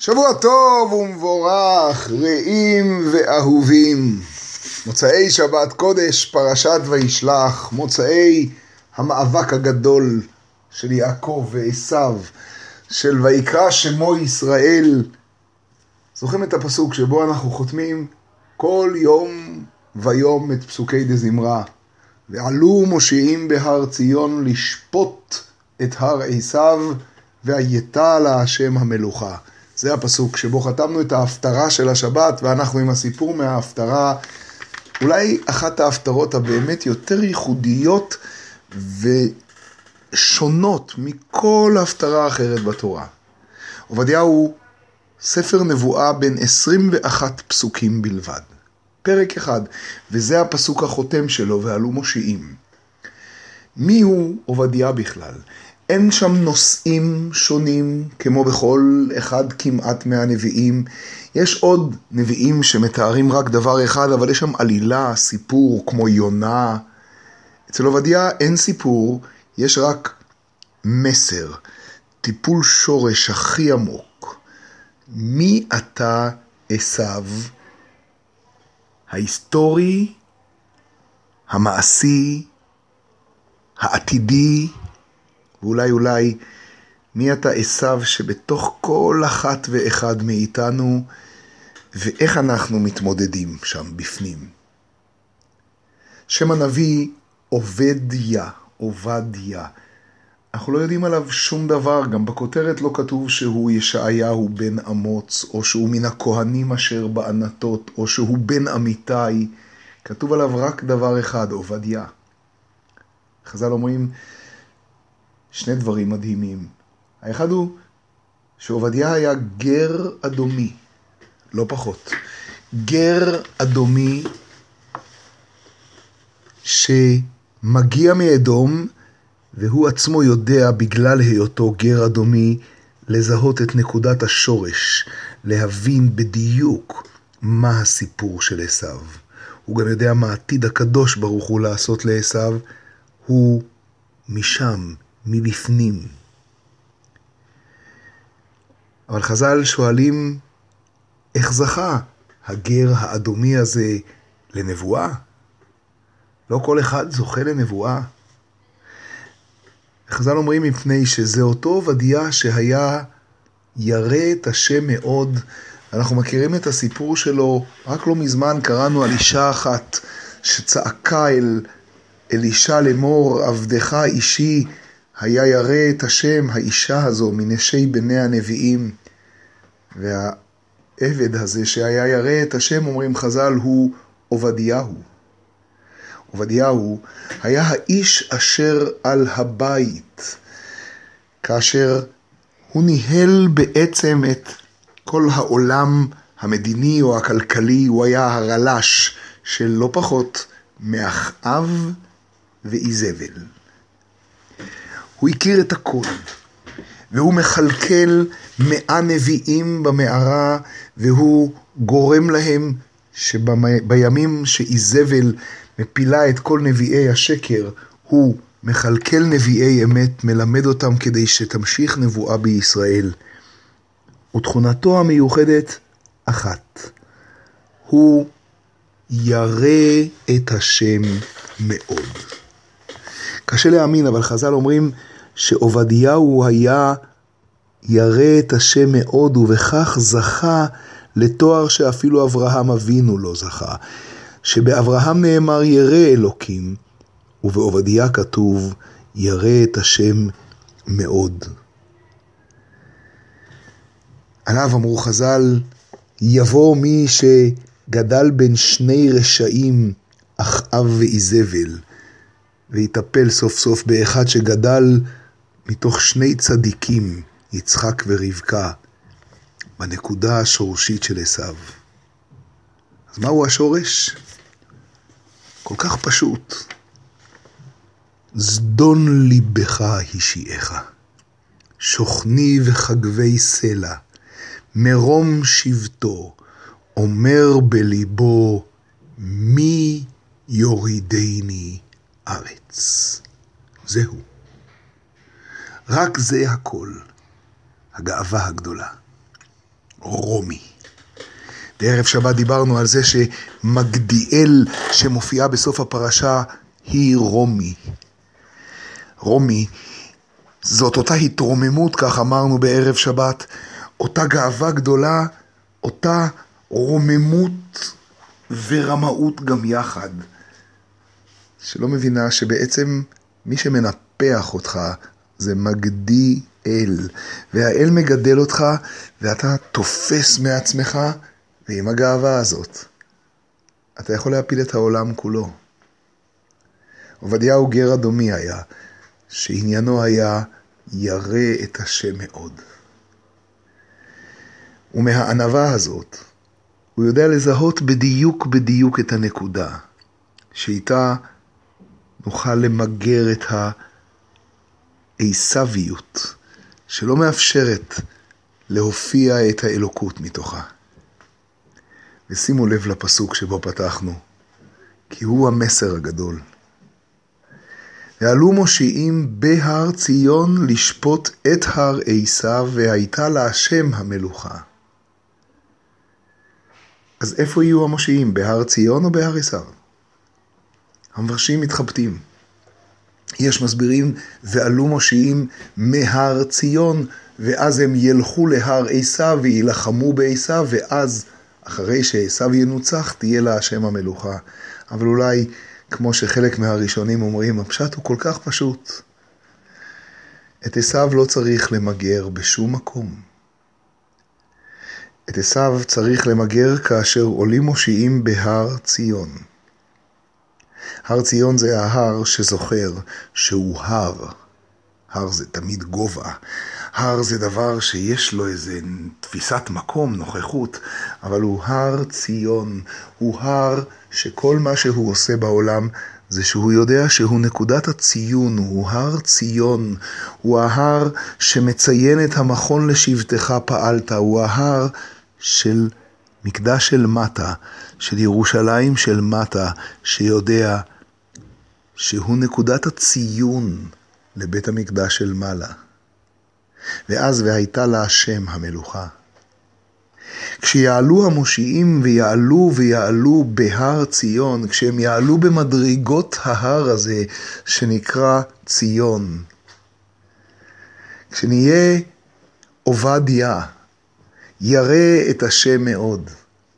שבוע טוב ומבורך, רעים ואהובים. מוצאי שבת קודש, פרשת וישלח, מוצאי המאבק הגדול של יעקב ועשיו, של ויקרא שמו ישראל. זוכרים את הפסוק שבו אנחנו חותמים כל יום ויום את פסוקי דזמרה. ועלו מושיעים בהר ציון לשפוט את הר עשיו, והייתה לה השם המלוכה. זה הפסוק שבו חתמנו את ההפטרה של השבת, ואנחנו עם הסיפור מההפטרה, אולי אחת ההפטרות הבאמת יותר ייחודיות ושונות מכל הפטרה אחרת בתורה. עובדיה הוא ספר נבואה בין 21 פסוקים בלבד. פרק אחד, וזה הפסוק החותם שלו, ועלו מושיעים. מי הוא עובדיה בכלל? אין שם נושאים שונים כמו בכל אחד כמעט מהנביאים. יש עוד נביאים שמתארים רק דבר אחד, אבל יש שם עלילה, סיפור כמו יונה. אצל עובדיה אין סיפור, יש רק מסר, טיפול שורש הכי עמוק. מי אתה עשיו? ההיסטורי, המעשי, העתידי, ואולי מי אתה עשיו שבתוך כל אחת ואחד מאיתנו, ואיך אנחנו מתמודדים שם בפנים. שם הנביא עובדיה. אנחנו לא יודעים עליו שום דבר, גם בכותרת לא כתוב שהוא ישעיהו בן אמוץ, או שהוא מן הכהנים אשר בענתות, או שהוא בן אמיתי. כתוב עליו רק דבר אחד, עובדיה. חז"ל אומרים שני דברים מדהימים. האחד הוא שעובדיה היה גר אדומי, לא פחות. גר אדומי שמגיע מאדום, והוא עצמו יודע בגלל היותו גר אדומי לזהות את נקודת השורש, להבין בדיוק מה הסיפור של עשיו. הוא גם יודע מה עתיד הקדוש ברוך הוא לעשות לעשיו, הוא משם, מבפנים. אבל חז"ל שואלים, איך זכה הגר האדומי הזה לנבואה? לא כל אחד זוכה לנבואה. חז"ל אומרים מפני שזה אותו עובדיה שהיה ירא את השם מאוד. אנחנו מכירים את הסיפור שלו, רק לא מזמן קראנו על אישה אחת שצעקה אל אלישע לאמור, עבדך אישי היה ירא את השם, האישה הזו מנשי בני הנביאים. והעבד הזה שהיה ירא את השם, אומרים חז"ל, הוא עובדיהו. עובדיהו היה האיש אשר על הבית, כאשר הוא ניהל בעצם את כל העולם המדיני או הכלכלי. הוא היה הרל"ש של לא פחות מאחאב ואיזבל. הוא הכיר את הכל, והוא מחלקל 100 נביאים במערה, והוא גורם להם שבימים שאיזבל מפילה את כל נביאי השקר, הוא מחלקל נביאי אמת, מלמד אותם כדי שתמשיך נבואה בישראל. ותכונתו המיוחדת אחת, הוא ירא את השם מאוד. קשה להאמין, אבל חז"ל אומרים שעובדיהו היה ירא את השם מאוד, ובכך זכה לתואר שאפילו אברהם אבינו לא זכה. שבאברהם נאמר ירא אלוקים, ובעובדיה כתוב ירא את השם מאוד. עליו אמרו חז"ל, יבוא מי שגדל בין שני רשעים, אחאב ואיזבל, ויטפל סוף סוף באחד שגדל מתוך שני צדיקים, יצחק ורבקה, בנקודה השורשית של עשיו. אז מהו השורש? כל כך פשוט. זדון ליבך השיעך, שוכני וחגבי סלע, מרום שבטו, אומר בליבו, מי יורידני ארץ. זהו. רק זה הכל, הגאווה הגדולה. רומי. בערב שבת דיברנו על זה שמגדיאל שמופיעה בסוף הפרשה היא רומי. רומי זאת אותה התרוממות, כך אמרנו בערב שבת, אותה גאווה גדולה, אותה רוממות ורמאות גם יחד, שלא מבינה שבעצם מי שמנפח אותך זה מגדיאל, והאל מגדל אותך ואתה תופס מעצמך, ועם הגאווה הזאת אתה יכול להפיל את העולם כולו. עובדיהו גר אדומי היה, שעניינו היה ירא את השם מאוד. ומהענווה הזאת הוא יודע לזהות בדיוק את הנקודה, שאיתה נוכל למגר את העשוויות, שלא מאפשרת להופיע את האלוקות מתוכה. ושימו לב לפסוק שבו פתחנו, כי הוא המסר הגדול. ועלו מושיעים בהר ציון לשפוט את הר עשיו, והייתה להשם המלוכה. אז איפה יהיו המושיעים? בהר ציון או בהר עשיו? המפרשים מתחבטים. יש מסבירים, ועלו מושיעים מהר ציון, ואז הם ילכו להר עשיו וילחמו בעשיו, ואז אחרי שעשיו ינוצח תהיה להשם המלוכה. אבל אולי כמו שחלק מהראשונים אומרים, הפשט הוא כל כך פשוט. את עשיו לא צריך למגר בשום מקום. את עשיו צריך למגר כאשר עולים מושיעים בהר ציון. הר ציון זה ההר שזוכר שהוא הר. הר זה תמיד גובה. הר זה דבר שיש לו איזה תפיסת מקום, נוכחות, אבל הוא הר ציון. הוא הר שכל מה שהוא עושה בעולם זה שהוא יודע שהוא נקודת הציון, הוא הר ציון, הוא ההר שמציין את המכון לשבטך פעלת, הוא ההר של מקדש של מטה, של ירושלים של מטה, שיודע שהוא נקודת הציון לבית המקדש של מעלה. ואז והייתה להשם המלוכה. כשיעלו המושיעים ויעלו בהר ציון, כשהם יעלו במדרגות ההר הזה שנקרא ציון, כשנהיה עובדיה, ירא את השם מאוד.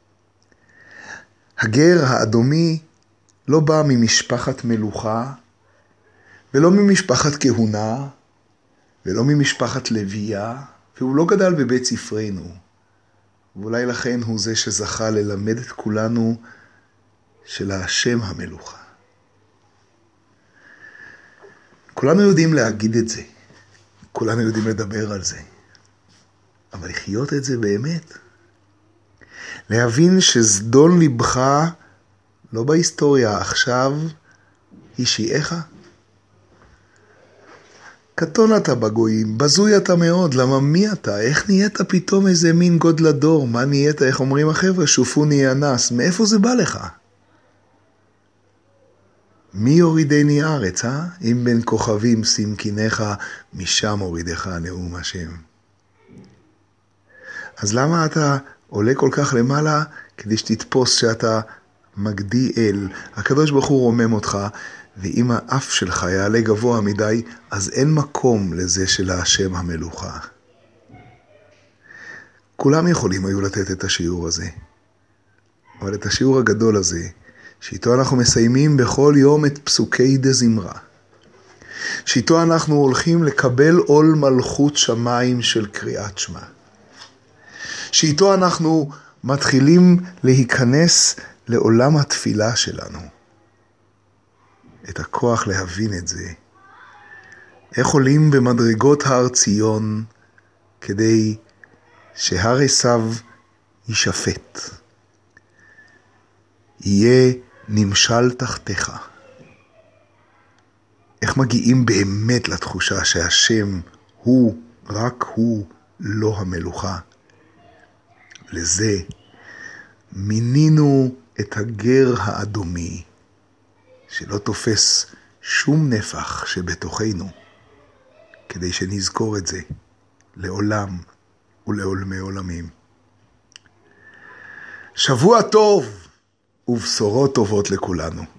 הגר האדומי לא בא ממשפחת מלוכה, ולא ממשפחת כהונה, ולא ממשפחת לוויה, והוא לא גדל בבית ספרנו. ואולי לכן הוא זה שזכה ללמד את כולנו של השם המלוכה. כולנו יודעים להגיד את זה, כולנו יודעים לדבר על זה, אבל לחיות את זה באמת. להבין שזדון לבך לא בהיסטוריה עכשיו, אישיעך. קטון אתה בגויים, בזוי אתה מאוד, למה מי אתה? איך נהיית פתאום איזה מין גודל דור? מה נהיית? איך אומרים החבר'ה? שופוני אנס, מאיפה זה בא לך? מי יורידני ארץ, אם בין כוכבים שמכינך, משם הורידך נאום השם. אז למה אתה עולה כל כך למעלה? כדי שתתפוס שאתה מגדיאל. הקדוש ברוך הוא רומם אותך, ואם האף שלך יעלה גבוה מדי, אז אין מקום לזה של השם המלוכה. כולם יכולים היו לתת את השיעור הזה. אבל את השיעור הגדול הזה, שאיתו אנחנו מסיימים בכל יום את פסוקי דזמרה, שאיתו אנחנו הולכים לקבל עול מלכות שמיים של קריאת שמע, שאיתו אנחנו מתחילים להיכנס לעולם התפילה שלנו. את הכוח להבין את זה. איך עולים במדרגות הר ציון כדי שהר עשיו יישפט. יהיה נמשל תחתיך. איך מגיעים באמת לתחושה שהשם הוא, רק הוא, לא המלוכה. לזה מינינו את הגר האדומי, שלא תופס שום נפח שבתוכנו, כדי שנזכור את זה לעולם ולעולמי עולמים. שבוע טוב ובשורות טובות לכולנו.